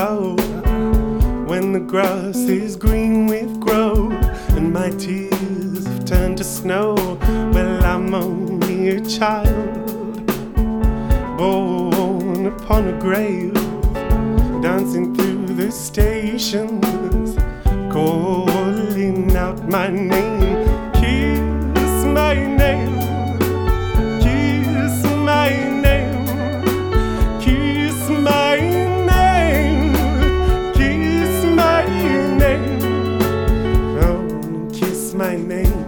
go when the grass is green with growth and my tears have turned to snow. Well, I'm only a child born upon a grave, dancing through the stations, calling out my name. Kiss my name, kiss my name, kiss my name, kiss my name, oh, kiss my name.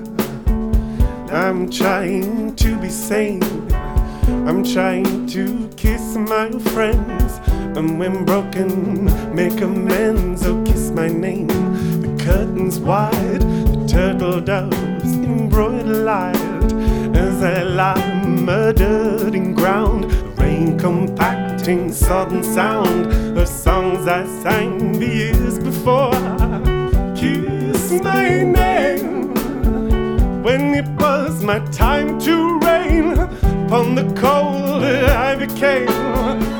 I'm trying to be sane, I'm trying to kiss my friends, and when broken, make amends. Oh, kiss my name. The curtains wide, the turtle doves embroidered light, as I lie murdered in ground, the rain compacting sodden sound of songs I sang the years before. Kiss my name when it was my time to reign. Upon the cold I became